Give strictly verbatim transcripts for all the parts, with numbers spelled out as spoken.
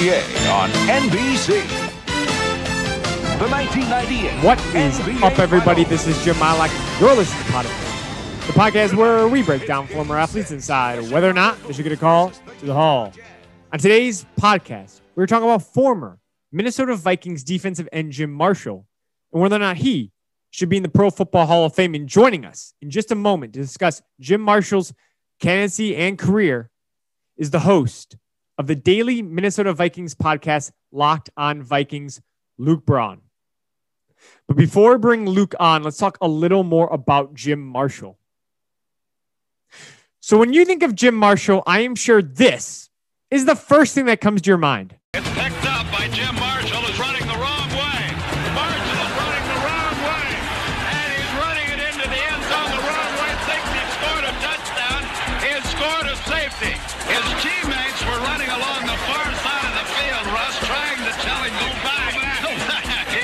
A on N B C. The nineteen ninety-eight What is N B A up, everybody? Finals. This is Jim Malak. You're listening to Podcast, the podcast where we break down former athletes inside whether or not they should get a call to the Hall. On today's podcast, we're talking about former Minnesota Vikings defensive end Jim Marshall and whether or not he should be in the Pro Football Hall of Fame. And joining us in just a moment to discuss Jim Marshall's candidacy and career is the host of the daily Minnesota Vikings podcast, Locked on Vikings, Luke Braun. But before we bring Luke on, let's talk a little more about Jim Marshall. So when you think of Jim Marshall, I am sure this is the first thing that comes to your mind. It's picked up by Jim Marshall, who's running the wrong way. Marshall is running the wrong way, and he's running it into the end zone the wrong way. Thinks he scored a touchdown. He has scored a safety. His teammates were running along the far side of the field, Russ, trying to tell him, go back, go back.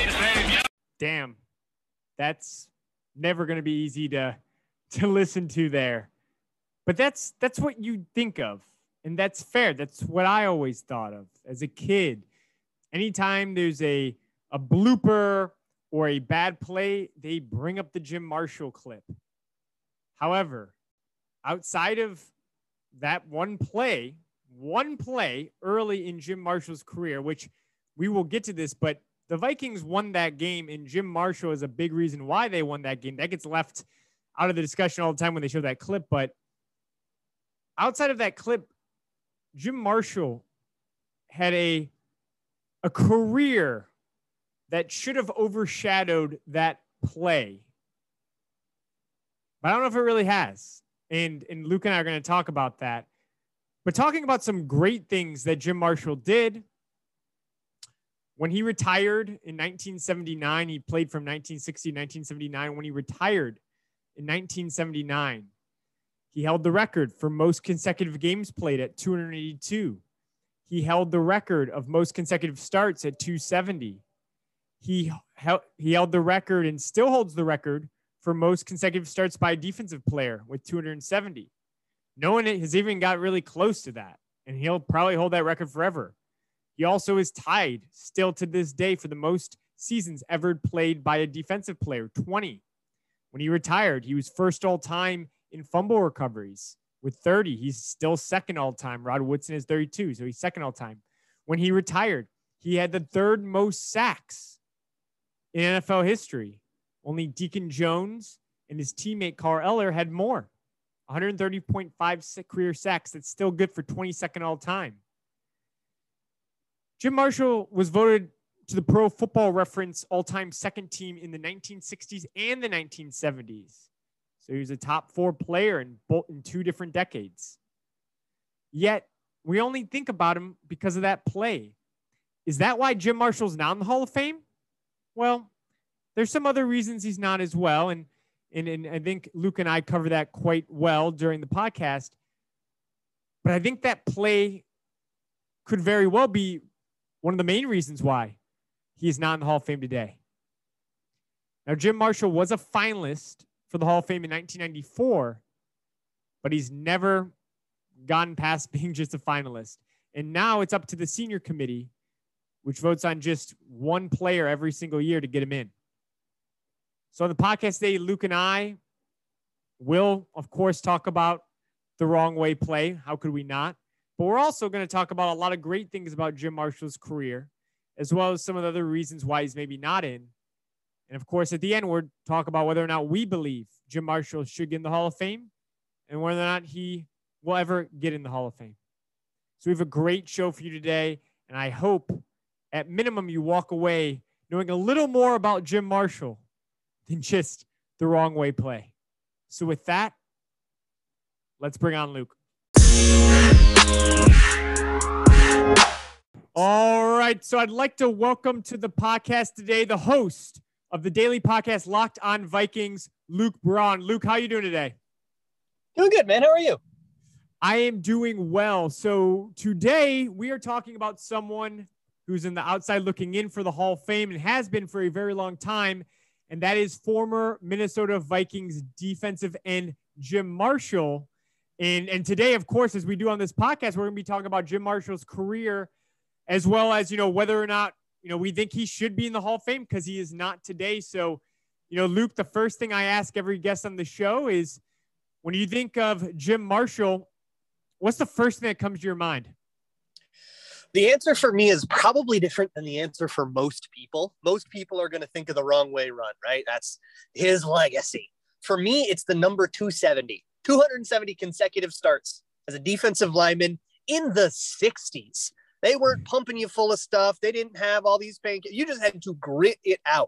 Damn, that's never going to be easy to to listen to there. But that's that's what you think of, and that's fair. That's what I always thought of as a kid. Anytime there's a a blooper or a bad play, they bring up the Jim Marshall clip. However, outside of that one play, one play early in Jim Marshall's career, which we will get to this, but the Vikings won that game, and Jim Marshall is a big reason why they won that game. That gets left out of the discussion all the time when they show that clip. But outside of that clip, Jim Marshall had a, a career that should have overshadowed that play. But I don't know if it really has. And, and Luke and I are going to talk about that. But talking about some great things that Jim Marshall did. When he retired in nineteen seventy-nine, he played from nineteen sixty to nineteen seventy-nine. When he retired in nineteen seventy-nine, he held the record for most consecutive games played at two hundred eighty-two. He held the record of most consecutive starts at two seventy. He held, he held the record and still holds the record for most consecutive starts by a defensive player with two hundred seventy. No one has even got really close to that, and he'll probably hold that record forever. He also is tied still to this day for the most seasons ever played by a defensive player, twenty. When he retired, he was first all time in fumble recoveries with thirty. He's still second all time. Rod Woodson is thirty-two, so he's second all time. When he retired, he had the third most sacks in N F L history. Only Deacon Jones and his teammate Carl Eller had more. one hundred thirty point five career sacks. That's still good for twenty-second all time. Jim Marshall was voted to the Pro Football Reference all-time second team in the nineteen sixties and the nineteen seventies. So he was a top four player in both in two different decades. Yet we only think about him because of that play. Is that why Jim Marshall's not in the Hall of Fame? Well, there's some other reasons he's not as well. And, and, and I think Luke and I cover that quite well during the podcast. But I think that play could very well be one of the main reasons why he is not in the Hall of Fame today. Now, Jim Marshall was a finalist for the Hall of Fame in nineteen ninety-four, but he's never gotten past being just a finalist. And now it's up to the senior committee, which votes on just one player every single year to get him in. So on the podcast today, Luke and I will, of course, talk about the wrong way play. How could we not? But we're also going to talk about a lot of great things about Jim Marshall's career, as well as some of the other reasons why he's maybe not in. And of course, at the end, we'll talk about whether or not we believe Jim Marshall should get in the Hall of Fame and whether or not he will ever get in the Hall of Fame. So we have a great show for you today. And I hope at minimum you walk away knowing a little more about Jim Marshall than just the wrong way play. So with that, let's bring on Luke. All right, so I'd like to welcome to the podcast today the host of the daily podcast Locked on Vikings, Luke Braun. Luke, how are you doing today? Doing good, man. How are you? I am doing well. So today we are talking about someone who's in the outside looking in for the Hall of Fame and has been for a very long time, and that is former Minnesota Vikings defensive end Jim Marshall. And, and today, of course, as we do on this podcast, we're going to be talking about Jim Marshall's career as well as, you know, whether or not, you know, we think he should be in the Hall of Fame, because he is not today. So, you know, Luke, the first thing I ask every guest on the show is, when you think of Jim Marshall, what's the first thing that comes to your mind? The answer for me is probably different than the answer for most people. Most people are going to think of the wrong way run, right? That's his legacy. For me, it's the number two seventy, two hundred seventy consecutive starts as a defensive lineman in the sixties. They weren't pumping you full of stuff. They didn't have all these pain. You just had to grit it out.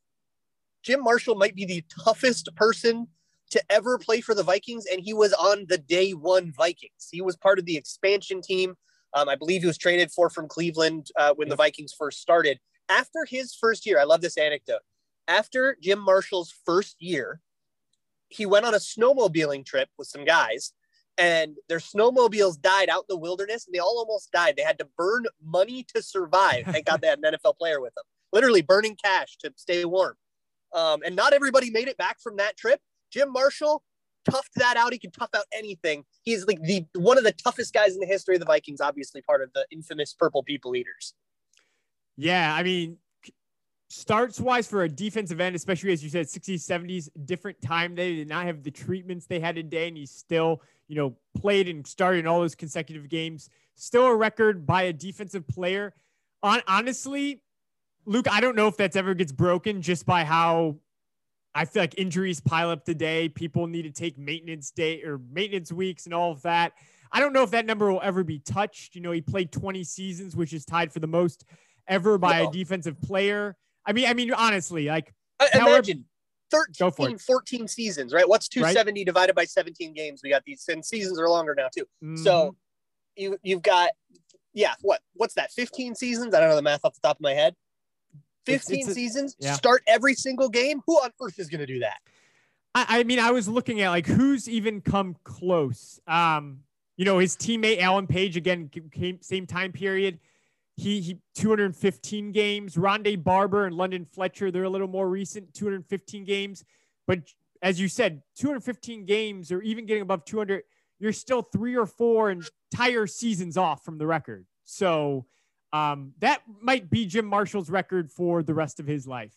Jim Marshall might be the toughest person to ever play for the Vikings, and he was on the day one Vikings. He was part of the expansion team. Um, I believe he was traded for from Cleveland uh, when the Vikings first started. After his first year, I love this anecdote. After Jim Marshall's first year, he went on a snowmobiling trip with some guys, and their snowmobiles died out in the wilderness, and they all almost died. They had to burn money to survive. Thank God they had an N F L player with them, literally burning cash to stay warm. Um, and not everybody made it back from that trip. Jim Marshall toughed that out. He can tough out anything. He's like the one of the toughest guys in the history of the Vikings, obviously part of the infamous Purple People Eaters. Yeah, I mean, starts wise for a defensive end, especially as you said, sixties, seventies, different time. They did not have the treatments they had today, and he still, you know, played and started in all those consecutive games. Still a record by a defensive player. On honestly, Luke, I don't know if that's ever gets broken, just by how I feel like injuries pile up today. People need to take maintenance day or maintenance weeks and all of that. I don't know if that number will ever be touched. You know, he played twenty seasons, which is tied for the most ever by no. a defensive player. I mean, I mean, honestly, like uh, imagine thirteen, fourteen seasons, right? What's two seventy right? divided by seventeen games? We got these, and seasons are longer now too. Mm-hmm. So you, you've got, yeah, what, what's that? fifteen seasons. I don't know the math off the top of my head. fifteen it's, it's a, seasons, yeah. Start every single game. Who on earth is going to do that? I, I mean, I was looking at like who's even come close. Um, you know, his teammate Alan Page, again, came same time period. He, he two hundred fifteen games. Rondé Barber and London Fletcher, they're a little more recent, two hundred fifteen games. But as you said, two hundred fifteen games or even getting above two hundred, you're still three or four entire seasons off from the record. So um, that might be Jim Marshall's record for the rest of his life.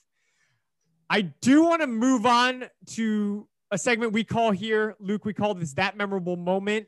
I do want to move on to a segment we call here, Luke, we call this That Memorable Moment.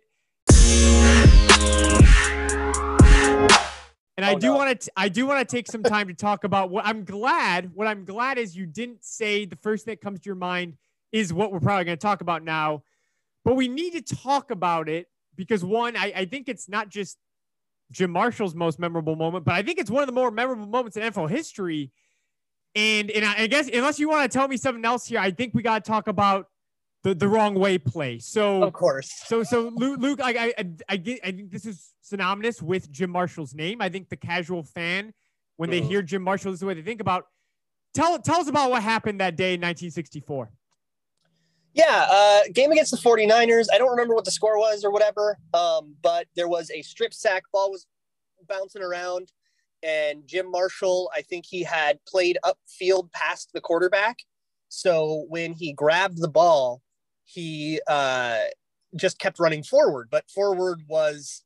And I oh, do no. want to, I do want to take some time to talk about what I'm glad, what I'm glad is you didn't say the first thing that comes to your mind is what we're probably going to talk about now, but we need to talk about it because one, I, I think it's not just Jim Marshall's most memorable moment, but I think it's one of the more memorable moments in N F L history. And, and I guess, unless you want to tell me something else here, I think we got to talk about the, the wrong way play. So of course. So, so Luke, Luke I, I, I get, I think this is synonymous with Jim Marshall's name. I think the casual fan, when they hear Jim Marshall, this is the way they think about. Tell, tell us about what happened that day in nineteen sixty-four. Yeah. Uh, game against the forty-niners. I don't remember what the score was or whatever. Um, but there was a strip sack, ball was bouncing around, and Jim Marshall, I think he had played upfield past the quarterback. So when he grabbed the ball, he uh, just kept running forward, but forward was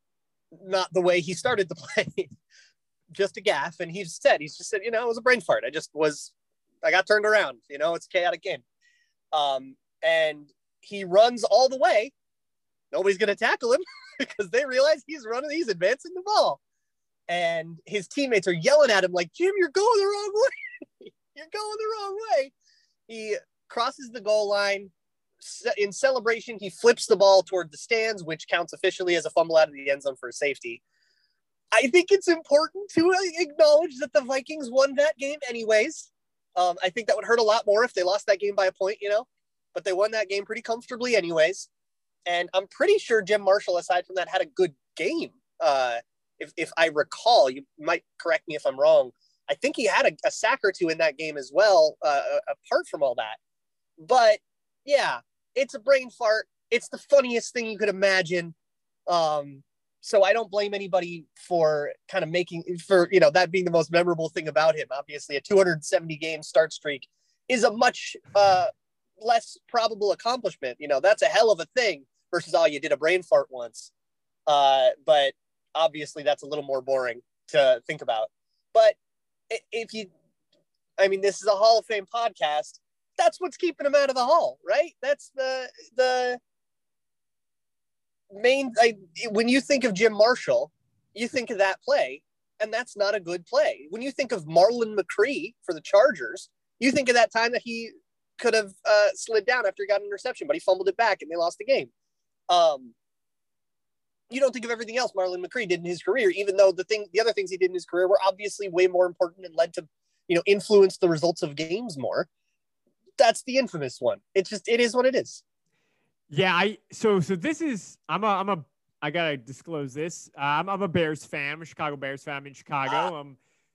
not the way he started the play. Just a gaffe. And he said, he's just said, you know, it was a brain fart. I just was, I got turned around, you know, it's a chaotic game. Um, and he runs all the way. Nobody's going to tackle him because they realize he's running, he's advancing the ball. And his teammates are yelling at him like, Jim, you're going the wrong way. You're going the wrong way. He crosses the goal line. In celebration, he flips the ball toward the stands, which counts officially as a fumble out of the end zone for a safety. I think it's important to acknowledge that the Vikings won that game anyways. Um, I think that would hurt a lot more if they lost that game by a point, you know, but they won that game pretty comfortably anyways. And I'm pretty sure Jim Marshall, aside from that, had a good game. Uh, if, if I recall, you might correct me if I'm wrong. I think he had a, a sack or two in that game as well, uh, apart from all that. But yeah, it's a brain fart. It's the funniest thing you could imagine. Um, so I don't blame anybody for kind of making, for, you know, that being the most memorable thing about him. Obviously, a two hundred seventy game start streak is a much uh, less probable accomplishment. You know, that's a hell of a thing versus, oh, you did a brain fart once. Uh, but obviously, that's a little more boring to think about. But if you, I mean, this is a Hall of Fame podcast. That's what's keeping him out of the Hall, right? That's the the main. I, when you think of Jim Marshall, you think of that play, and that's not a good play. When you think of Marlon McCree for the Chargers, you think of that time that he could have uh, slid down after he got an interception, but he fumbled it back and they lost the game. Um, you don't think of everything else Marlon McCree did in his career, even though the thing, the other things he did in his career were obviously way more important and led to, you know, influence the results of games more. That's the infamous one. It's just, it is what it is. Yeah. I, so, so this is, I'm a, I'm a, I gotta disclose this. Uh, I'm, I'm a Bears fan. I'm a Chicago Bears fan. I'm in Chicago. Ah. Um,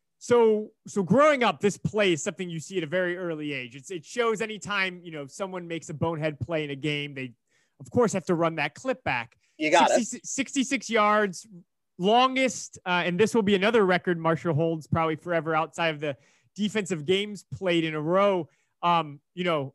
so, so growing up, this play is something you see at a very early age. It's, it shows anytime, you know, someone makes a bonehead play in a game, they of course have to run that clip back. You got sixty, it. sixty-six yards, longest. Uh, and this will be another record Marshall holds probably forever outside of the defensive games played in a row. Um, you know,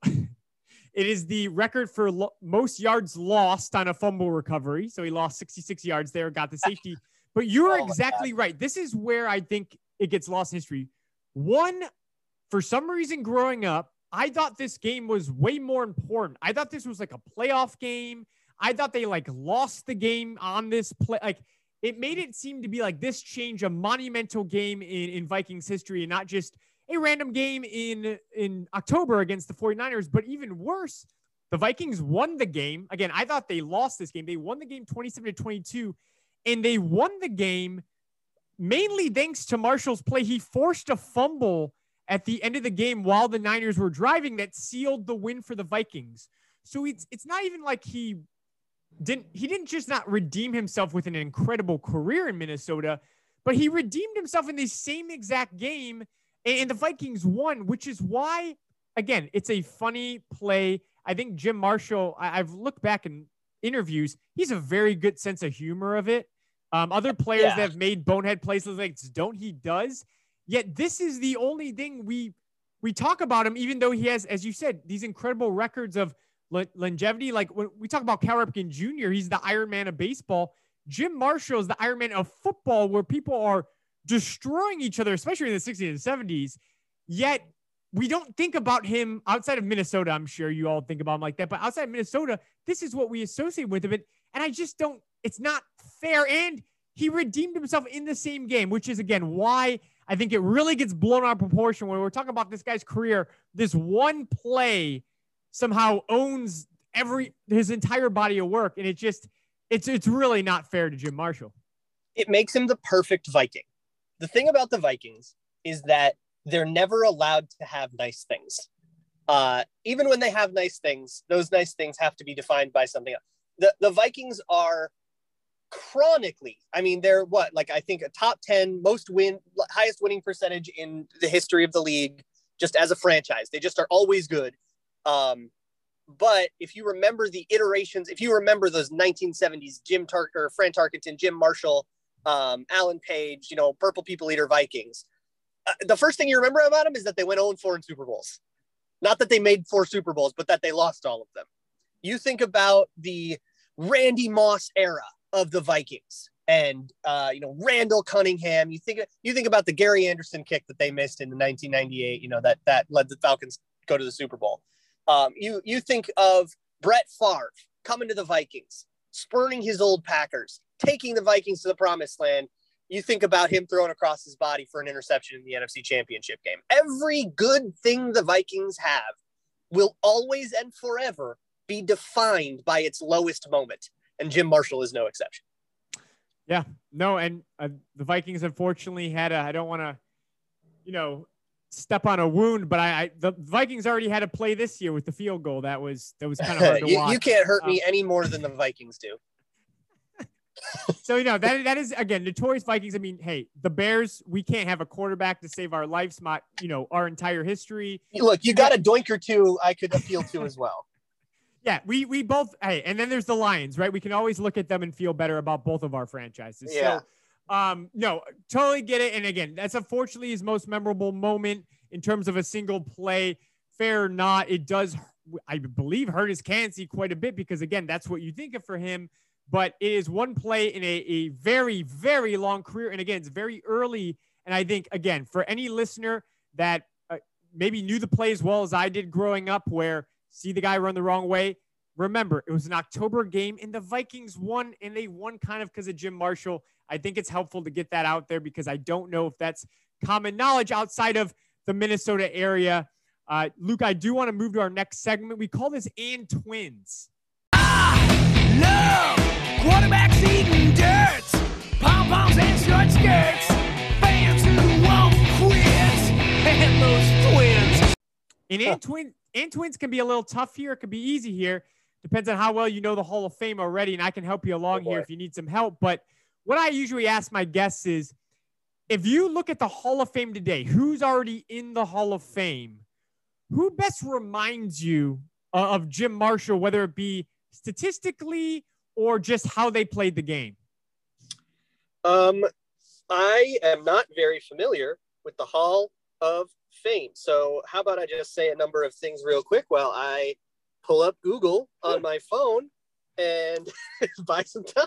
it is the record for lo- most yards lost on a fumble recovery. So he lost sixty-six yards there, got the safety. But you're Oh my exactly right. This is where I think it gets lost in history. One, for some reason growing up, I thought this game was way more important. I thought this was like a playoff game. I thought they like lost the game on this play. Like it made it seem to be like this changed a monumental game in, in Vikings history and not just a random game in, in October against the 49ers. But even worse, the Vikings won the game. Again, I thought they lost this game. They won the game twenty-seven to twenty-two, and they won the game mainly thanks to Marshall's play. He forced a fumble at the end of the game while the Niners were driving that sealed the win for the Vikings. So it's it's not even like he didn't he didn't just not redeem himself with an incredible career in Minnesota, but he redeemed himself in the same exact game, and the Vikings won, which is why, again, it's a funny play. I think Jim Marshall, I, I've looked back in interviews, he's a very good sense of humor of it. Um, other players Yeah. that have made bonehead plays like don't he does. Yet this is the only thing we we talk about him, even though he has, as you said, these incredible records of le- longevity. Like when we talk about Cal Ripken Junior, he's the Iron Man of baseball. Jim Marshall is the Iron Man of football, where people are destroying each other, especially in the sixties and seventies. Yet we don't think about him outside of Minnesota. I'm sure you all think about him like that, but outside of Minnesota, this is what we associate with him. And I just don't, it's not fair. And he redeemed himself in the same game, which is, again, why I think it really gets blown out of proportion when we're talking about this guy's career. This one play somehow owns every his entire body of work, and it just it's it's really not fair to Jim Marshall. It makes him the perfect Viking. The thing about the Vikings is that they're never allowed to have nice things. Uh, even when they have nice things, those nice things have to be defined by something else. The, the Vikings are chronically, I mean, they're what, like, I think a top ten most win, highest winning percentage in the history of the league, just as a franchise. They just are always good. Um, but if you remember the iterations, if you remember those nineteen seventies Jim Tar- or Fran Tarkenton, Jim Marshall, um, Alan Page, you know, Purple People Eater Vikings, uh, the first thing you remember about them is that they went oh and four in Super Bowls. Not that they made four Super Bowls, but that they lost all of them. You think about the Randy Moss era of the Vikings and, uh, you know, Randall Cunningham. You think, you think about the Gary Anderson kick that they missed in the nineteen ninety-eight, you know, that, that led the Falcons go to the Super Bowl. Um, you, you think of Brett Favre coming to the Vikings, spurning his old Packers, taking the Vikings to the promised land. You think about him throwing across his body for an interception in the N F C Championship game. Every good thing the Vikings have will always and forever be defined by its lowest moment. And Jim Marshall is no exception. Yeah, no. And uh, the Vikings, unfortunately, had a, I don't want to, you know, step on a wound, but I, I, the Vikings already had a play this year with the field goal. That was, that was kind of hard to you, watch. you can't hurt um, me any more than the Vikings do. So, you know, that, that is, again, notorious Vikings. I mean, hey, the Bears, we can't have a quarterback to save our lives, my, you know, our entire history. Look, you got a doink or two I could appeal to as well. Yeah, we we both, hey, and then there's the Lions, right? We can always look at them and feel better about both of our franchises. Yeah. So, um, no, totally get it. And again, that's unfortunately his most memorable moment in terms of a single play. Fair or not, it does, I believe, hurt his candidacy quite a bit because, again, that's what you think of for him. but it is one play in a, a very, very long career. And again, it's very early. And I think, again, for any listener that uh, maybe knew the play as well as I did growing up, where see the guy run the wrong way, remember, it was an October game and the Vikings won, and they won kind of because of Jim Marshall. I think it's helpful to get that out there because I don't know if that's common knowledge outside of the Minnesota area. Uh, Luke, I do want to move to our next segment. We call this And Twins. Love quarterbacks eating dirt, pom-poms and short skirts, fans who won't quit, and those twins. And And, twin, and Twins can be a little tough here. It can be easy here. Depends on how well you know the Hall of Fame already, and I can help you along oh here if you need some help. But what I usually ask my guests is, if you look at the Hall of Fame today, who's already in the Hall of Fame, who best reminds you uh, of Jim Marshall, whether it be statistically or just how they played the game? Um, I am not very familiar with the Hall of Fame. So how about I just say a number of things real quick while I pull up Google on my phone and buy some time.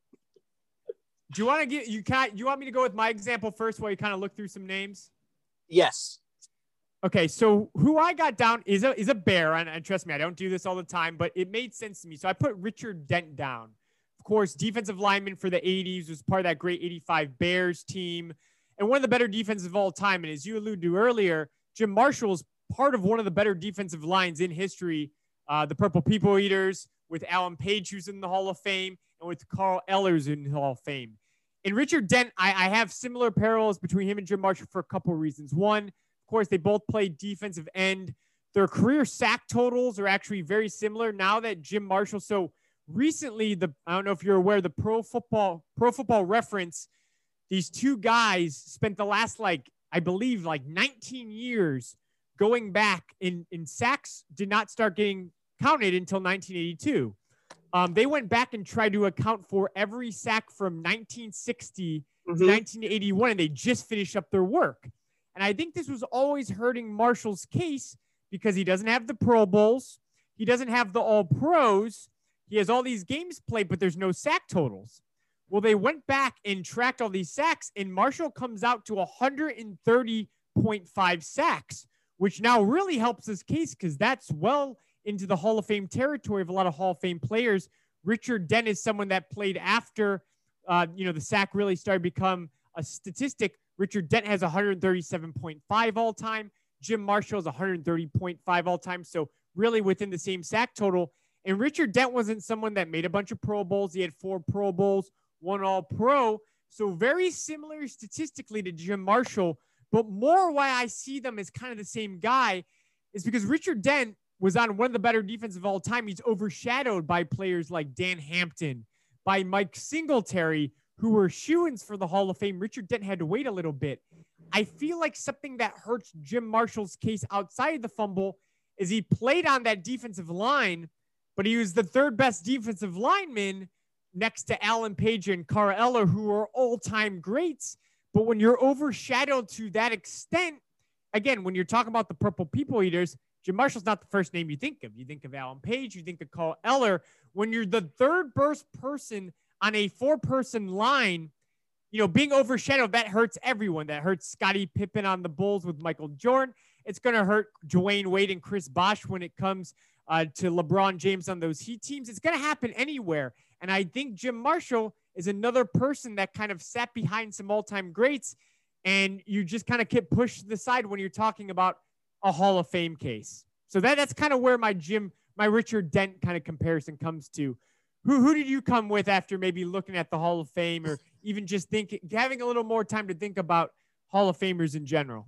Do you want to get you can you want me to go with my example first while you kind of look through some names? Yes. Okay, so who I got down is a is a bear, and, and trust me, I don't do this all the time, but it made sense to me. So I put Richard Dent down. Of course, defensive lineman for the eighties, was part of that great eighty-five Bears team, and one of the better defenses of all time. And as you alluded to earlier, Jim Marshall is part of one of the better defensive lines in history, uh, the Purple People Eaters, with Alan Page, who's in the Hall of Fame, and with Carl Ellers in the Hall of Fame. In Richard Dent, I, I have similar parallels between him and Jim Marshall for a couple of reasons. One, of course, they both played defensive end. Their career sack totals are actually very similar now that Jim Marshall. So recently, the I don't know if you're aware, the Pro Football Pro Football Reference, these two guys spent the last, like, I believe, like nineteen years going back in, in sacks did not start getting counted until nineteen eighty-two. Um, they went back and tried to account for every sack from nineteen sixty mm-hmm. to nineteen eighty-one, and they just finished up their work. And I think this was always hurting Marshall's case because he doesn't have the Pro Bowls. He doesn't have the All Pros. He has all these games played, but there's no sack totals. Well, they went back and tracked all these sacks, and Marshall comes out to one hundred thirty point five sacks, which now really helps his case because that's well into the Hall of Fame territory of a lot of Hall of Fame players. Richard Dent is someone that played after, uh, you know, the sack really started to become a statistic. Richard Dent has one hundred thirty-seven point five all time. Jim Marshall is one hundred thirty point five all time. So really within the same sack total. And Richard Dent wasn't someone that made a bunch of Pro Bowls. He had four Pro Bowls, one All Pro. So very similar statistically to Jim Marshall, but more why I see them as kind of the same guy is because Richard Dent was on one of the better defenses of all time. He's overshadowed by players like Dan Hampton, by Mike Singletary, who were shoo-ins for the Hall of Fame. Richard Dent had to wait a little bit. I feel like something that hurts Jim Marshall's case outside of the fumble is he played on that defensive line, but he was the third best defensive lineman next to Alan Page and Carl Eller, who are all-time greats. But when you're overshadowed to that extent, again, when you're talking about the Purple People Eaters, Jim Marshall's not the first name you think of. You think of Alan Page, you think of Carl Eller. When you're the third best person on a four-person line, you know, being overshadowed, that hurts everyone. That hurts Scottie Pippen on the Bulls with Michael Jordan. It's going to hurt Dwayne Wade and Chris Bosh when it comes uh, to LeBron James on those Heat teams. It's going to happen anywhere. And I think Jim Marshall is another person that kind of sat behind some all-time greats, and you just kind of get pushed to the side when you're talking about a Hall of Fame case. So that that's kind of where my Jim, my Richard Dent kind of comparison comes to. Who who did you come with after maybe looking at the Hall of Fame, or even just thinking, having a little more time to think about Hall of Famers in general?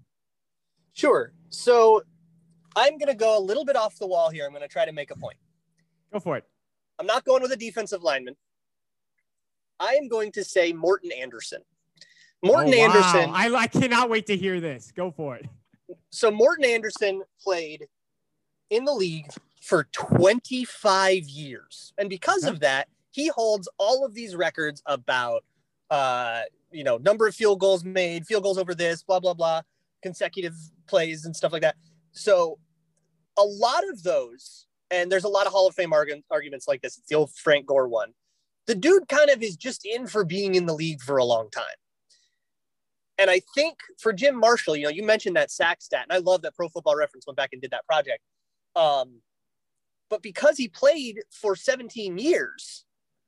Sure. So I'm going to go a little bit off the wall here. I'm going to try to make a point. Go for it. I'm not going with a defensive lineman. I am going to say Morton Anderson. Morton oh, wow. Anderson. I, I cannot wait to hear this. Go for it. So Morton Anderson played in the league for twenty-five years. And because okay. of that, he holds all of these records about, uh, you know, number of field goals made, field goals over this, blah, blah, blah, consecutive plays and stuff like that. So a lot of those, and there's a lot of Hall of Fame arg- arguments like this. It's the old Frank Gore one. the dude kind of is just in for being in the league for a long time. And I think for Jim Marshall, you know, you mentioned that sack stat, and I love that Pro Football Reference went back and did that project. Um, but because he played for seventeen years,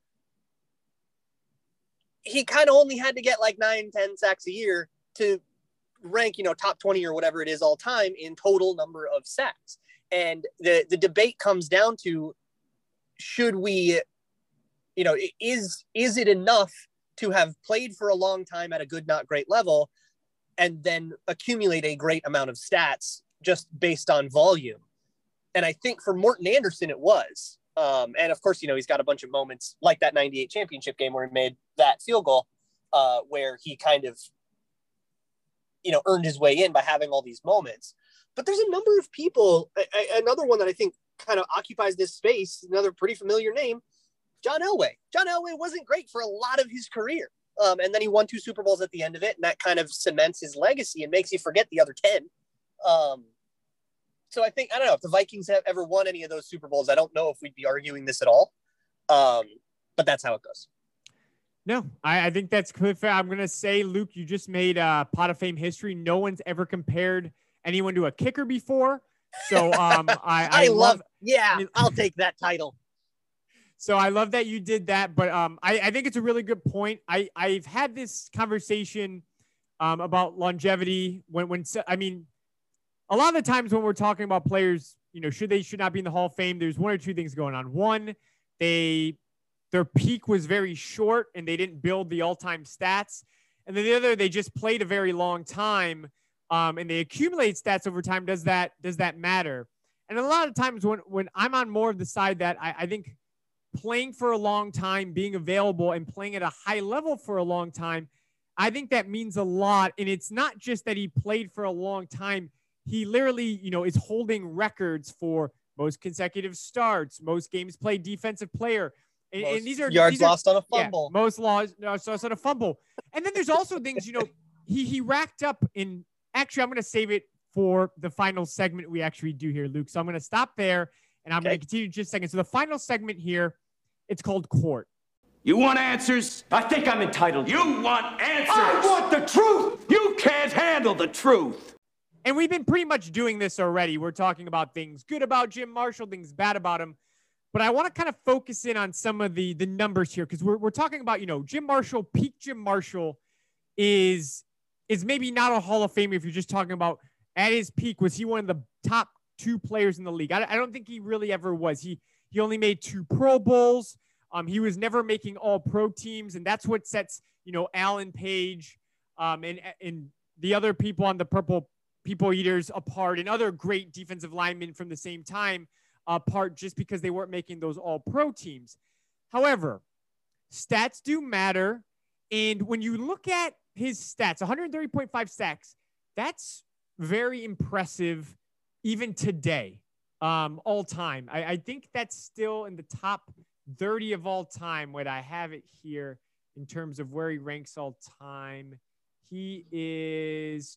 he kind of only had to get like nine, ten sacks a year to rank, you know, top twenty or whatever it is all time in total number of sacks. And the, the debate comes down to, should we, you know, is, is it enough to have played for a long time at a good, not great level, and then accumulate a great amount of stats just based on volume? And I think for Morten Andersen, it was. Um, and of course, you know, he's got a bunch of moments like that ninety-eight championship game where he made that field goal, uh, where he kind of, you know, earned his way in by having all these moments. But there's a number of people, I, I, another one that I think kind of occupies this space, another pretty familiar name, John Elway. John Elway wasn't great for a lot of his career. Um, and then he won two Super Bowls at the end of it. And that kind of cements his legacy and makes you forget the other ten. Um, so I think, I don't know if the Vikings have ever won any of those Super Bowls. I don't know if we'd be arguing this at all. Um, but that's how it goes. No, I, I think that's good. Fair. I'm going to say, Luke, you just made uh, Pot of Fame history. No one's ever compared anyone to a kicker before. So um, I, I, I love, love, yeah, I'll take that title. So I love that you did that, but um, I, I think it's a really good point. I, I've had this conversation um, about longevity when, when, I mean, a lot of the times when we're talking about players, you know, should they, should not be in the Hall of Fame, there's one or two things going on. One, they, their peak was very short and they didn't build the all-time stats. And then the other, they just played a very long time um, and they accumulate stats over time. Does that, does that matter? And a lot of times when, when I'm on more of the side that I, I think playing for a long time, being available and playing at a high level for a long time, I think that means a lot. And it's not just that he played for a long time. He literally, you know, is holding records for most consecutive starts, most games played defensive player. And, and these are yards these are, lost on a fumble. Yeah, most lost, lost on a fumble. And then there's also things, you know, he, he racked up in, actually, I'm going to save it for the final segment we actually do here, Luke. So I'm going to stop there and I'm Okay. going to continue just a second. So the final segment here, it's called Court. You want answers? I think I'm entitled. You want answers? I want the truth! You can't handle the truth. And we've been pretty much doing this already. We're talking about things good about Jim Marshall, things bad about him. But I want to kind of focus in on some of the, the numbers here because we're, we're talking about, you know, Jim Marshall, peak Jim Marshall is, is maybe not a Hall of Famer if you're just talking about at his peak. Was he one of the top two players in the league? I, I don't think he really ever was. He, he only made two Pro Bowls. Um, he was never making all pro teams. And that's what sets, you know, Alan Page um, and, and the other people on the Purple People Eaters apart and other great defensive linemen from the same time apart just because they weren't making those all pro teams. However, stats do matter. And when you look at his stats, one thirty point five sacks, that's very impressive even today, um, all time. I, I think that's still in the top thirty of all time. What I have it here in terms of where he ranks all time. He is,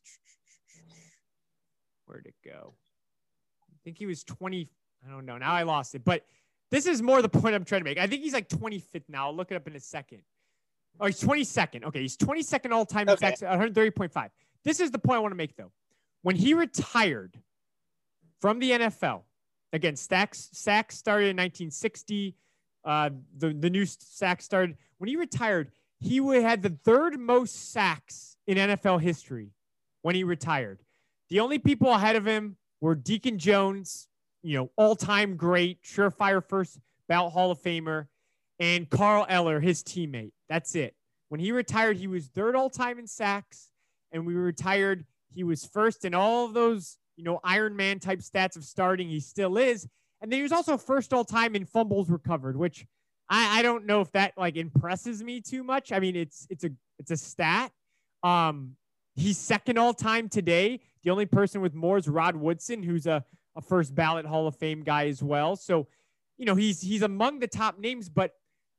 where'd it go? I think he was twenty. I don't know. Now I lost it, but this is more the point I'm trying to make. I think he's like twenty-fifth now. I'll look it up in a second. Oh, he's twenty-second. Okay. He's twenty-second all time. Okay. In one thirty point five. This is the point I want to make though. When he retired from the N F L, again, sacks, sacks started in nineteen sixty. Uh, the, the new sacks started when he retired. He would had the third most sacks in N F L history when he retired. The only people ahead of him were Deacon Jones, you know, all-time great, surefire first ballot Hall of Famer, and Carl Eller, his teammate. That's it. When he retired, he was third all-time in sacks, and when he retired, he was first in all of those, you know, Iron Man type stats of starting. He still is. And then he was also first all-time in fumbles recovered, which I, I don't know if that like impresses me too much. I mean, it's it's a it's a stat. Um, he's second all-time today. The only person with more is Rod Woodson, who's a, a first ballot Hall of Fame guy as well. So, you know, he's he's among the top names, but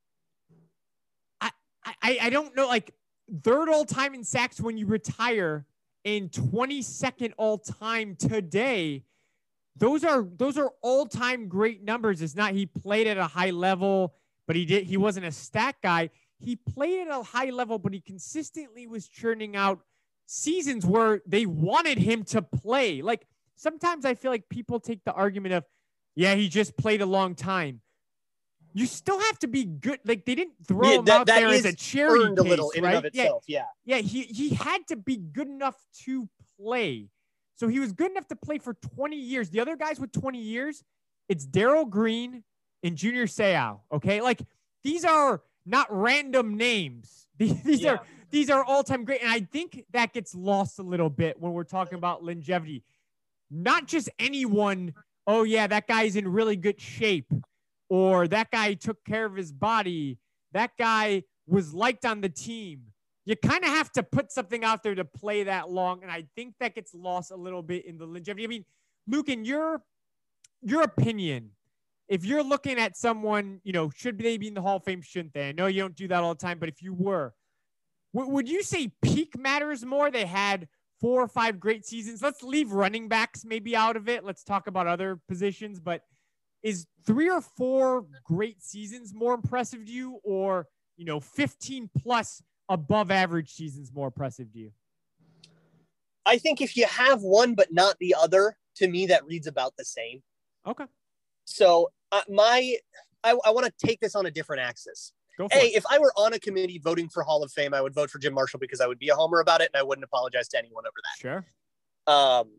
I I, I don't know, like third all-time in sacks when you retire and twenty-second all-time today. Those are those are all-time great numbers. It's not he played at a high level, but he did. He wasn't a stat guy. He played at a high level, but he consistently was churning out seasons where they wanted him to play. Like sometimes I feel like people take the argument of, yeah, he just played a long time. You still have to be good. Like they didn't throw Yeah, him that- out that there as is a charity earned a case, little in right? and of itself. Yeah. Yeah, he he had to be good enough to play. So he was good enough to play for twenty years. The other guys with twenty years, it's Darrell Green and Junior Seau. Okay, like these are not random names. These, these Yeah. are these are all time great, and I think that gets lost a little bit when we're talking about longevity. Not just anyone. Oh yeah, that guy's in really good shape, or that guy took care of his body. That guy was liked on the team. You kind of have to put something out there to play that long. And I think that gets lost a little bit in the longevity. I mean, Luke, in your, your opinion, if you're looking at someone, you know, should they be in the Hall of Fame? Shouldn't they? I know you don't do that all the time, but if you were, w- would you say peak matters more? They had four or five great seasons. Let's leave running backs maybe out of it. Let's talk about other positions, but is three or four great seasons more impressive to you, or, you know, fifteen plus above average seasons more impressive to you? I think if you have one but not the other, to me that reads about the same. Okay. So uh, my, I, I want to take this on a different axis. Go for Hey, it. if I were on a committee voting for Hall of Fame, I would vote for Jim Marshall because I would be a homer about it and I wouldn't apologize to anyone over that. Sure. Um,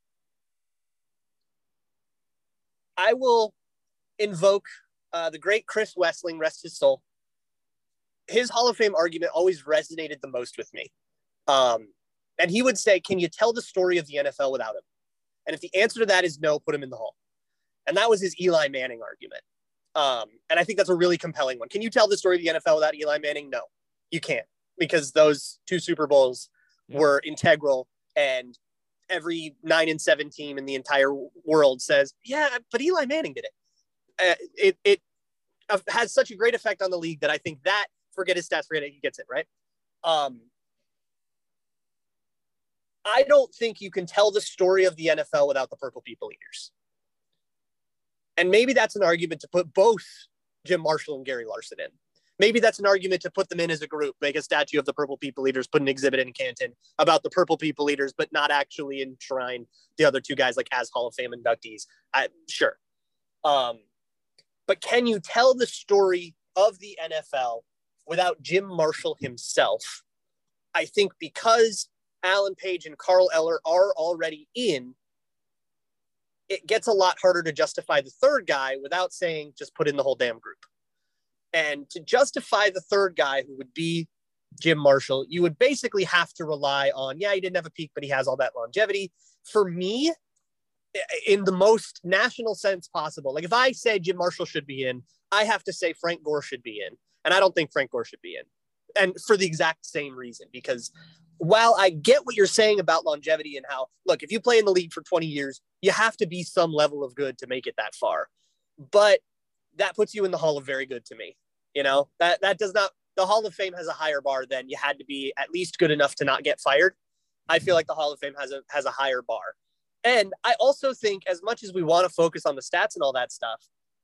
I will invoke uh, the great Chris Wessling, rest his soul. His Hall of Fame argument always resonated the most with me. Um, and he would say, can you tell the story of the N F L without him? And if the answer to that is no, put him in the Hall. And that was his Eli Manning argument. Um, and I think that's a really compelling one. Can you tell the story of the N F L without Eli Manning? No, you can't, because those two Super Bowls Yeah. were integral, and every nine and seven team in the entire world says, yeah, but Eli Manning did it. Uh, it, it has such a great effect on the league that I think that, forget his stats, forget it, he gets it, right? Um, I don't think you can tell the story of the N F L without the Purple People Eaters. And maybe that's an argument to put both Jim Marshall and Gary Larson in. Maybe that's an argument to put them in as a group, make a statue of the Purple People Eaters, put an exhibit in Canton about the Purple People Eaters, but not actually enshrine the other two guys like as Hall of Fame inductees. I, sure. Um, but can you tell the story of the N F L without Jim Marshall himself? I think because Alan Page and Carl Eller are already in, it gets a lot harder to justify the third guy without saying, just put in the whole damn group. And to justify the third guy, who would be Jim Marshall, you would basically have to rely on, yeah, he didn't have a peak, but he has all that longevity. For me, in the most national sense possible, like if I say Jim Marshall should be in, I have to say Frank Gore should be in. And I don't think Frank Gore should be in. And for the exact same reason, because while I get what you're saying about longevity and how, look, if you play in the league for twenty years, you have to be some level of good to make it that far. But that puts you in the Hall of Very Good to me. You know, that, that does not, the Hall of Fame has a higher bar than you had to be at least good enough to not get fired. I feel like the Hall of Fame has a, has a higher bar. And I also think, as much as we want to focus on the stats and all that stuff,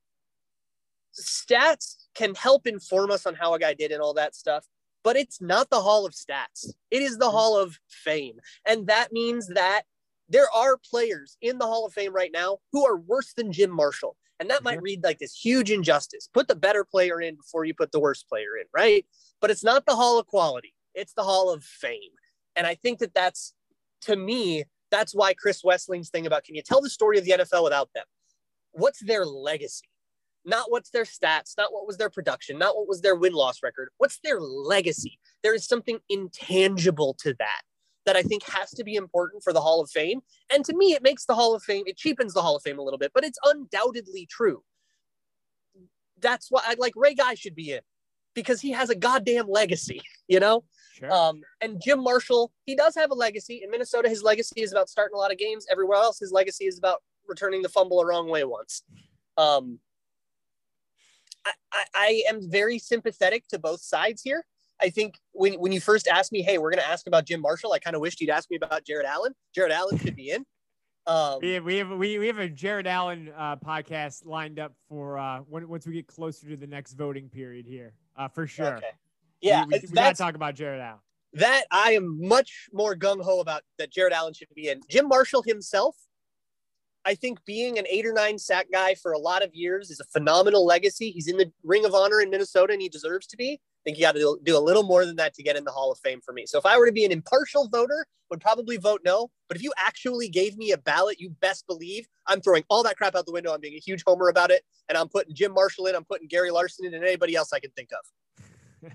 stats can help inform us on how a guy did and all that stuff, but it's not the Hall of Stats. It is the Hall of Fame. And that means that there are players in the Hall of Fame right now who are worse than Jim Marshall. And that might read like this huge injustice. Put the better player in before you put the worst player in, right? But it's not the Hall of Quality. It's the Hall of Fame. And I think that that's, to me, that's why Chris Wessling's thing about, can you tell the story of the N F L without them? What's their legacy? Not what's their stats, not what was their production, not what was their win-loss record. What's their legacy? There is something intangible to that that I think has to be important for the Hall of Fame. And to me, it makes the Hall of Fame, it cheapens the Hall of Fame a little bit, but it's undoubtedly true. That's why I like Ray Guy should be in, because he has a goddamn legacy, you know? Sure. Um, and Jim Marshall, he does have a legacy. In Minnesota, his legacy is about starting a lot of games. Everywhere else, his legacy is about returning the fumble a wrong way once. Um, I, I, I am very sympathetic to both sides here. I think when, when you first asked me, hey, we're going to ask about Jim Marshall, I kind of wished you'd ask me about Jared Allen. Jared Allen should be in. Um, We have we have we, we have a Jared Allen uh, podcast lined up for uh, when, once we get closer to the next voting period here, uh, for sure. okay. Yeah, we, we, we gotta that's talk about Jared Allen. that I am much more gung ho about that Jared Allen should be in. Jim Marshall himself, I think being an eight or nine sack guy for a lot of years is a phenomenal legacy. He's in the Ring of Honor in Minnesota and he deserves to be. I think you got to do a little more than that to get in the Hall of Fame for me. So if I were to be an impartial voter, would probably vote no. But if you actually gave me a ballot, you best believe I'm throwing all that crap out the window. I'm being a huge homer about it. And I'm putting Jim Marshall in. I'm putting Gary Larson in and anybody else I can think of.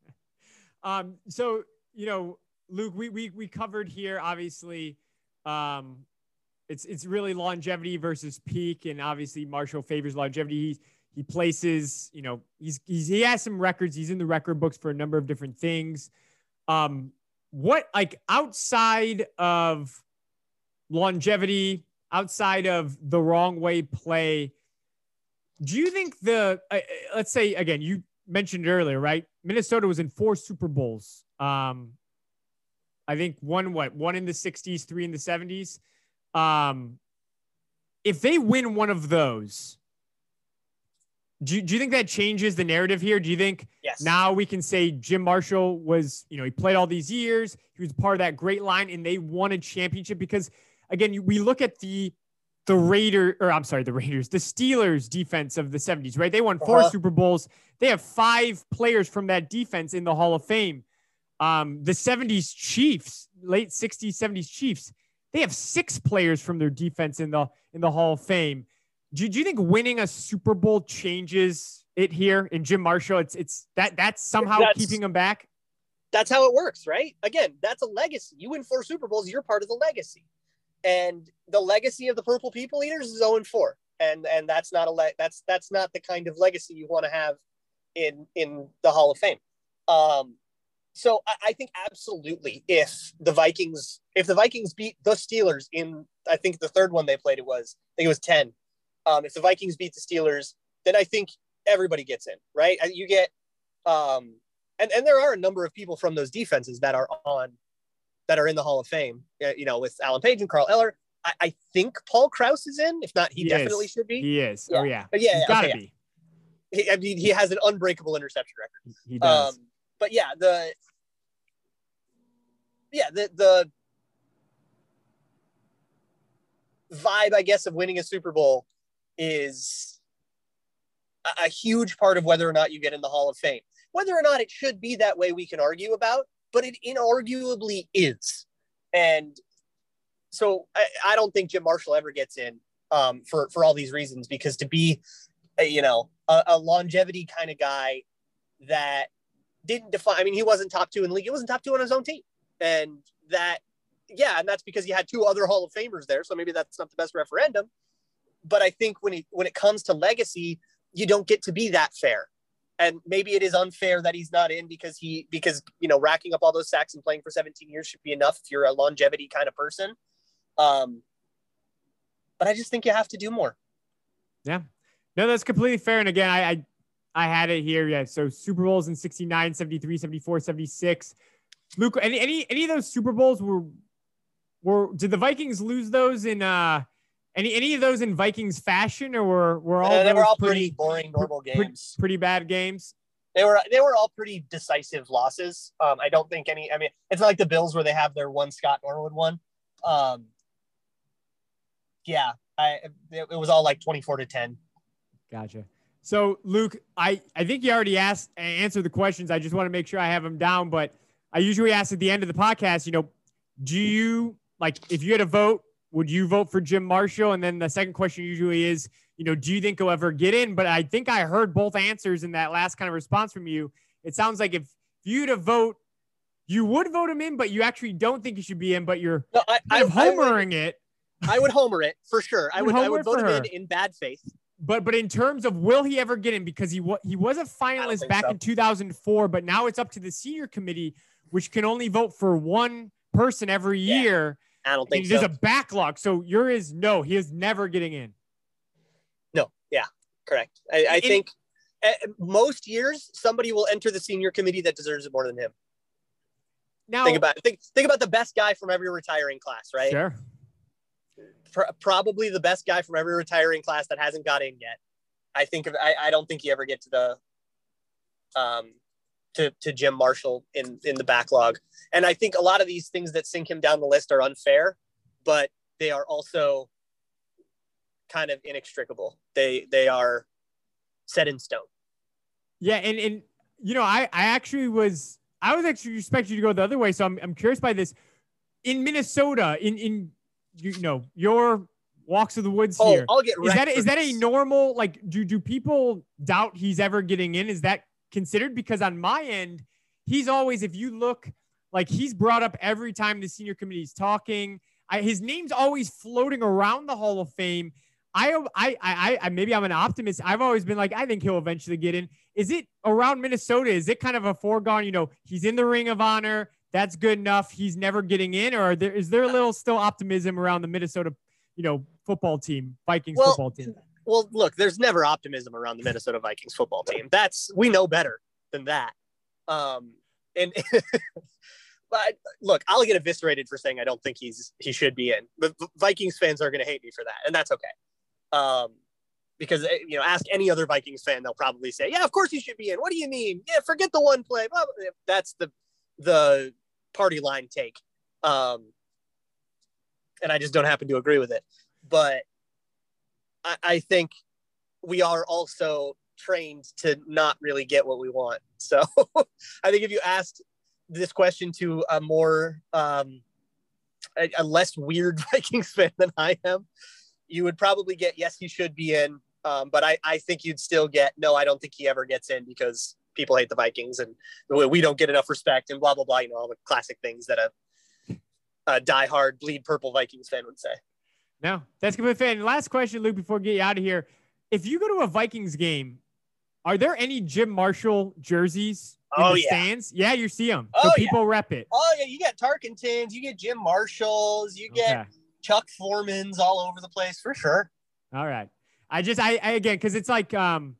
um, so, you know, Luke, we, we, we covered here, obviously, um, it's, it's really longevity versus peak. And obviously Marshall favors longevity. He, he places, you know, he's, he's, he has some records. He's in the record books for a number of different things. Um, what, like outside of longevity, outside of the wrong way play, do you think the, uh, let's say, again, you mentioned earlier, right? Minnesota was in four Super Bowls. Um, I think one, what, one in the sixties, three in the seventies. Um, if they win one of those, do you, do you think that changes the narrative here? Do you think Yes. now we can say Jim Marshall was, you know, he played all these years, he was part of that great line and they won a championship? Because again, you, we look at the, the Raider, or I'm sorry, the Raiders, the Steelers defense of the seventies, right? They won four Uh-huh. Super Bowls. They have five players from that defense in the Hall of Fame. Um, the seventies Chiefs, late sixties, seventies Chiefs, they have six players from their defense in the, in the Hall of Fame. Do, do you think winning a Super Bowl changes it here in Jim Marshall? It's, it's that, that's somehow That's- keeping him back. That's how it works, right? Again, that's a legacy. You win four Super Bowls, you're part of the legacy. And the legacy of the Purple People Eaters is oh and four. And and that's not a le- that's that's not the kind of legacy you want to have in in the Hall of Fame. Um, so I, I think absolutely if the Vikings if the Vikings beat the Steelers in I think the third one they played it was I think it was ten. Um, if the Vikings beat the Steelers, then I think everybody gets in, right? You get um, and and there are a number of people from those defenses that are on that are in the Hall of Fame, you know, with Alan Page and Carl Eller. I, I think Paul Krause is in. If not, he, He definitely is. should be. He is. Yeah. Oh yeah. But yeah, He's yeah, gotta okay, be. He, I mean, he has an unbreakable interception record. He does. Um, but yeah, the yeah the the vibe, I guess, of winning a Super Bowl is a, a huge part of whether or not you get in the Hall of Fame. Whether or not it should be that way, we can argue about, but it inarguably is. And so I, I don't think Jim Marshall ever gets in um, for, for all these reasons, because to be, a, you know, a, a longevity kind of guy that didn't define, I mean, he wasn't top two in the league. He wasn't top two on his own team. And that, yeah, and that's because he had two other Hall of Famers there. So maybe that's not the best referendum. But I think when he, when it comes to legacy, you don't get to be that fair. And maybe it is unfair that he's not in because he, because, you know, racking up all those sacks and playing for seventeen years should be enough if you're a longevity kind of person. Um, but I just think you have to do more. Yeah, no, that's completely fair. And again, I, I, I had it here. Yeah. So Super Bowls in sixty-nine, seventy-three, seventy-four, seventy-six. Luke, any, any, any of those Super Bowls were, were, did the Vikings lose those in, uh, any, any of those in Vikings fashion, or were, were all, Uh, they those were all pretty, pretty boring, normal pretty, games. pretty bad games? They were, they were all pretty decisive losses. Um, I don't think any, I mean, it's not like the Bills where they have their one Scott Norwood one. Um, yeah, I, it, it was all like twenty-four to ten. Gotcha. So Luke, I, I think you already asked answered the questions. I just want to make sure I have them down, but I usually ask at the end of the podcast, you know, do you, like, if you had a vote, would you vote for Jim Marshall? And then the second question usually is, you know, do you think he'll ever get in? But I think I heard both answers in that last kind of response from you. It sounds like if you to vote, you would vote him in, but you actually don't think he should be in, but you're No, I, kind of I, I would- homering it. I would homer it for sure. I You would, I homer would it vote for him her. in in bad faith. But but in terms of will he ever get in? Because he was he was a don't finalist think back so. in two thousand four, but now it's up to the senior committee, which can only vote for one person every Yeah, year. I don't And think there's so. a backlog. So your is no, he is never getting in. No, yeah, correct. I, I In- think uh, most years somebody will enter the senior committee that deserves it more than him. Now Think about think think about the best guy from every retiring class, right? Sure. pr- probably the best guy from every retiring class that hasn't got in yet. I think of, I, I don't think you ever get to the um to to Jim Marshall in in the backlog. And I think a lot of these things that sink him down the list are unfair, but they are also kind of inextricable. They they are set in stone. Yeah, and and you know, I I actually was I was actually expecting you to go the other way, so I'm I'm curious by this. In Minnesota, in in you know your walks of the woods Oh, here, I'll get is that wrecked is for that a this. normal, like, do do people doubt he's ever getting in? Is that considered? Because on my end, he's always, if you look, like, he's brought up every time the senior committee is talking. I, his name's always floating around the Hall of Fame. I, I, I, I, maybe I'm an optimist. I've always been like, I think he'll eventually get in. Is it around Minnesota? Is it kind of a foregone, you know, he's in the Ring of Honor, that's good enough, he's never getting in? Or are there, is there a little still optimism around the Minnesota, you know, football team, Vikings Well, football team? Well, look, there's never optimism around the Minnesota Vikings football team. That's, we know better than that. Um, and but look, I'll get eviscerated for saying I don't think he's he should be in. But Vikings fans are going to hate me for that, and that's okay. Um, because you know, ask any other Vikings fan, they'll probably say, "Yeah, of course he should be in." What do you mean? Yeah, forget the one play. Blah, blah, blah. That's the the party line take, um, and I just don't happen to agree with it. But I, I think we are also trained to not really get what we want. So I think if you asked this question to a more um, a, a less weird Vikings fan than I am, you would probably get, yes, he should be in. Um, but I, I think you'd still get, no, I don't think he ever gets in because people hate the Vikings and we don't get enough respect and blah, blah, blah. You know, all the classic things that a, a diehard bleed purple Vikings fan would say. No, that's good. Fan. Last question, Luke, before we get you out of here. If you go to a Vikings game, are there any Jim Marshall jerseys in Oh, the yeah. stands? Yeah, you see them. So Oh, people rep it. Oh yeah, you get Tarkentons, you get Jim Marshalls, you get Okay. Chuck Foreman's all over the place for sure. All right. I just, I, I again, because it's like, um,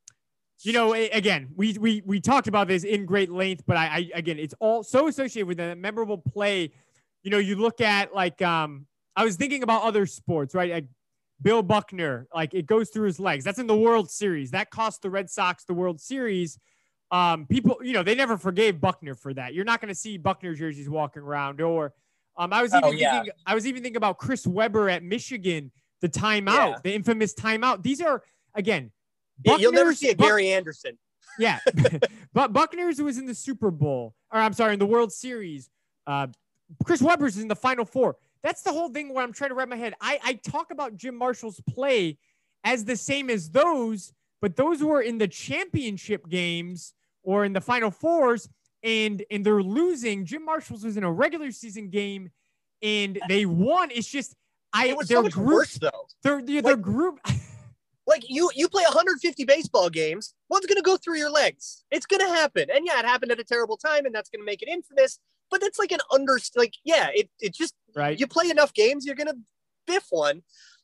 you know, a- again, we we we talked about this in great length, but I, I again, it's all so associated with a memorable play. You know, you look at like, um, I was thinking about other sports, right? Like Bill Buckner, like it goes through his legs. That's in the World Series. That cost the Red Sox the World Series. Um, people, you know, they never forgave Buckner for that. You're not going to see Buckner jerseys walking around. Or um, I was even Oh, yeah. thinking, I was even thinking about Chris Webber at Michigan, the timeout, Yeah. the infamous timeout. These are, again, Yeah, You'll never Buckner's- see a Buck- Gary Anderson. yeah. But Buckner's was in the Super Bowl, or I'm sorry, in the World Series. Uh, Chris Webber's is in the Final Four. That's the whole thing where I'm trying to wrap my head. I, I talk about Jim Marshall's play as the same as those, but those were in the championship games or in the Final Fours, and and they're losing. Jim Marshall's was in a regular season game, and they won. It's just I It was their so much group, worse though. Their, their, their Like- group. Like you, you play one hundred fifty baseball games. One's going to go through your legs. It's going to happen. And yeah, it happened at a terrible time and that's going to make it infamous, but it's like an under, like, yeah, it, it just, Right. you play enough games, you're going to biff one.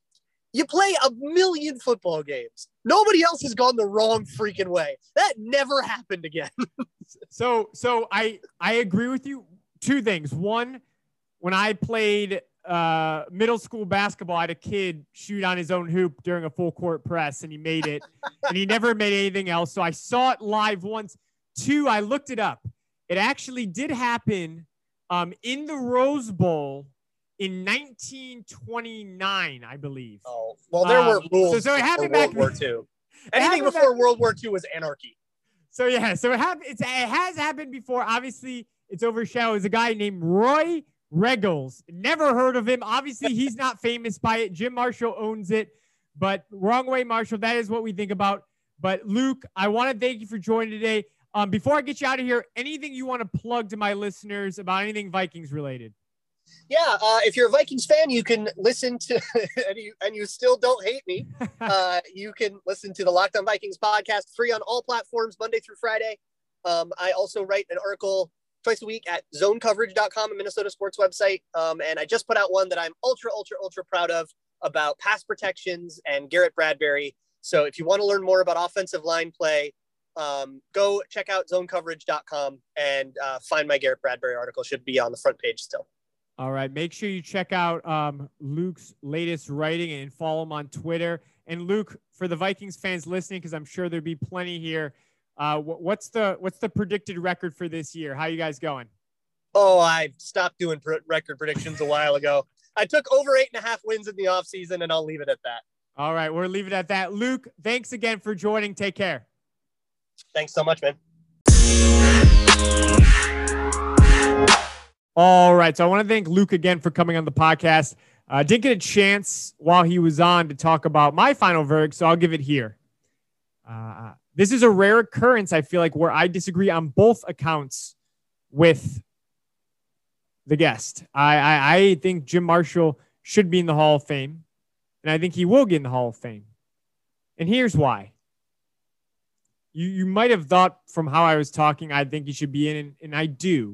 You play a million football games. Nobody else has gone the wrong freaking way. That never happened again. So, so I I agree with you. Two things. One, when I played uh, middle school basketball, I had a kid shoot on his own hoop during a full court press, and he made it, and he never made anything else. So I saw it live once. Two, I looked it up. It actually did happen um, in the Rose Bowl in nineteen twenty-nine, I believe. Oh, well, there were Um, rules so- so it before happened World back- War Two. It Anything happened before back- World War Two was anarchy. So yeah, so it happened. It's, it has happened before. Obviously, it's overshadowed. It's a guy named Roy Regals. Never heard of him. Obviously, he's not famous by it. Jim Marshall owns it, but wrong way, Marshall. That is what we think about. But Luke, I want to thank you for joining today. Um, before I get you out of here, anything you want to plug to my listeners about anything Vikings related? Yeah, uh, if you're a Vikings fan, you can listen to, and you, and you still don't hate me, uh, you can listen to the Locked On Vikings podcast, free on all platforms, Monday through Friday. Um, I also write an article twice a week at zone coverage dot com, a Minnesota sports website. Um, and I just put out one that I'm ultra, ultra, ultra proud of about pass protections and Garrett Bradbury. So if you want to learn more about offensive line play, um, go check out zone coverage dot com and uh, find my Garrett Bradbury article. Should be on the front page still. All right. Make sure you check out um, Luke's latest writing and follow him on Twitter. And Luke, for the Vikings fans listening, because I'm sure there'll be plenty here, uh, what's the what's the predicted record for this year? How you guys going? Oh, I stopped doing pr- record predictions a while ago. I took over eight and a half wins in the offseason, and I'll leave it at that. All right. We'll leave it at that. Luke, thanks again for joining. Take care. Thanks so much, man. All right. So I want to thank Luke again for coming on the podcast. I uh, didn't get a chance while he was on to talk about my final verdict, so I'll give it here. Uh, this is a rare occurrence, I feel like, where I disagree on both accounts with the guest. I, I, I think Jim Marshall should be in the Hall of Fame, and I think he will get in the Hall of Fame. And here's why. You, you might have thought from how I was talking, I think he should be in, and, and I do.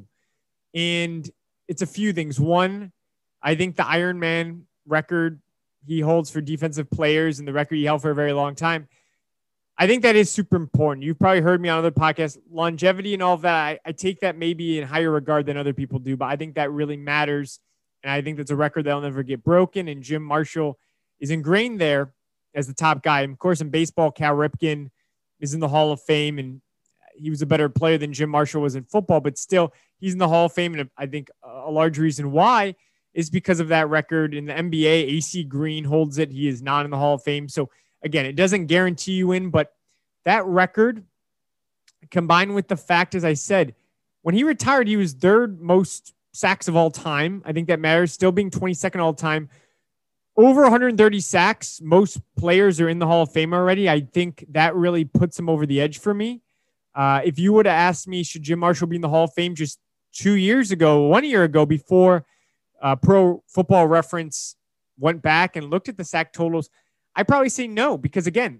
And it's a few things. One, I think the Iron Man record he holds for defensive players and the record he held for a very long time, I think that is super important. You've probably heard me on other podcasts. Longevity and all of that, I, I take that maybe in higher regard than other people do, but I think that really matters. And I think that's a record that'll never get broken. And Jim Marshall is ingrained there as the top guy. And of course, in baseball, Cal Ripken is in the Hall of Fame, and he was a better player than Jim Marshall was in football, but still he's in the Hall of Fame. And I think a large reason why is because of that record. In the N B A, A C Green holds it. He is not in the Hall of Fame. So again, it doesn't guarantee you in, but that record combined with the fact, as I said, when he retired, he was third most sacks of all time. I think that matters. Still being twenty-second all time, over one hundred thirty sacks. Most players are in the Hall of Fame already. I think that really puts him over the edge for me. Uh, if you would have asked me, should Jim Marshall be in the Hall of Fame just two years ago, one year ago, before uh, Pro Football Reference went back and looked at the sack totals, I'd probably say no, because again,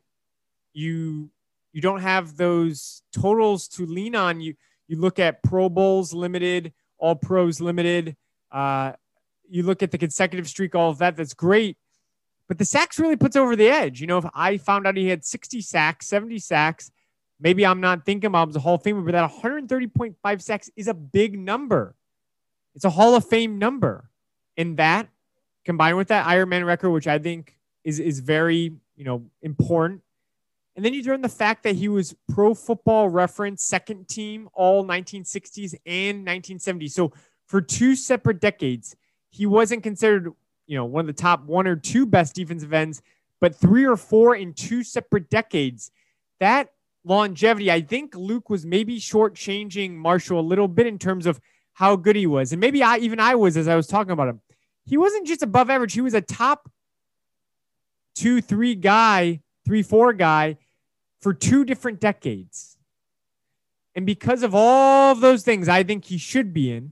you you don't have those totals to lean on. You you look at Pro Bowls limited, All Pros limited. Uh, you look at the consecutive streak, all of that. That's great, but the sacks really puts over the edge. You know, if I found out he had sixty sacks, seventy sacks, maybe I'm not thinking about him as a Hall of Famer, but that one hundred thirty point five sacks is a big number. It's a Hall of Fame number. And that, combined with that Iron Man record, which I think is, is very, you know, important. And then you throw in the fact that he was Pro Football Reference second team all nineteen sixties and nineteen seventies. So for two separate decades, he wasn't considered, you know, one of the top one or two best defensive ends, but three or four in two separate decades. That longevity, I think Luke was maybe shortchanging Marshall a little bit in terms of how good he was. And maybe I, even I was, as I was talking about him, he wasn't just above average. He was a top two, three guy, three, four guy for two different decades. And because of all of those things, I think he should be in.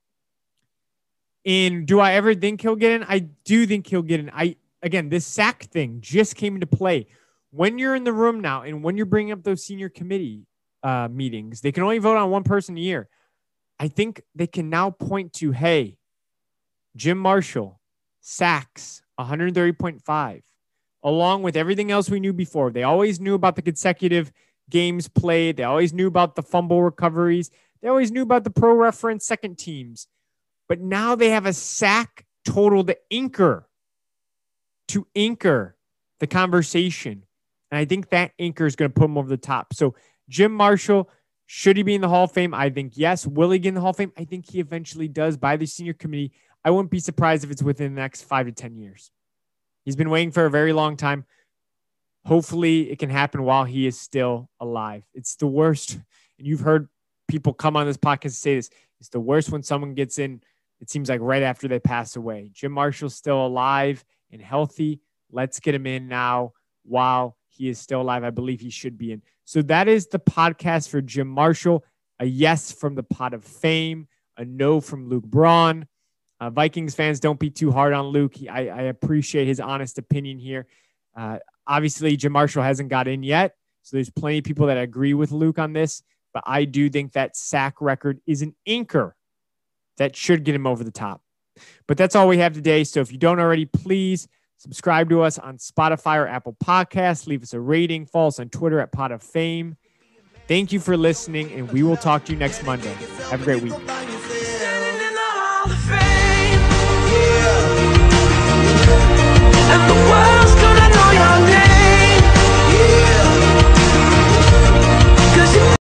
And do I ever think he'll get in? I do think he'll get in. I, again, this sack thing just came into play. When you're in the room now and when you're bringing up those senior committee uh, meetings, they can only vote on one person a year. I think they can now point to, hey, Jim Marshall, sacks, one hundred thirty point five, along with everything else we knew before. They always knew about the consecutive games played. They always knew about the fumble recoveries. They always knew about the Pro Reference second teams. But now they have a sack total to anchor, to anchor the conversation. And I think that anchor is going to put him over the top. So Jim Marshall, should he be in the Hall of Fame? I think yes. Will he get in the Hall of Fame? I think he eventually does by the senior committee. I wouldn't be surprised if it's within the next five to ten years. He's been waiting for a very long time. Hopefully it can happen while he is still alive. It's the worst. And you've heard people come on this podcast and say this. It's the worst when someone gets in, it seems like right after they pass away. Jim Marshall's still alive and healthy. Let's get him in now while he is still alive. I believe he should be in. So that is the podcast for Jim Marshall. A yes from the Pot of Fame, a no from Luke Braun. Uh, Vikings fans, don't be too hard on Luke. He, I, I appreciate his honest opinion here. Uh, obviously, Jim Marshall hasn't got in yet, so there's plenty of people that agree with Luke on this, but I do think that sack record is an anchor that should get him over the top. But that's all we have today. So if you don't already, please subscribe to us on Spotify or Apple Podcasts. Leave us a rating. Follow us on Twitter at Pot of Fame. Thank you for listening, and we will talk to you next Monday. Have a great week.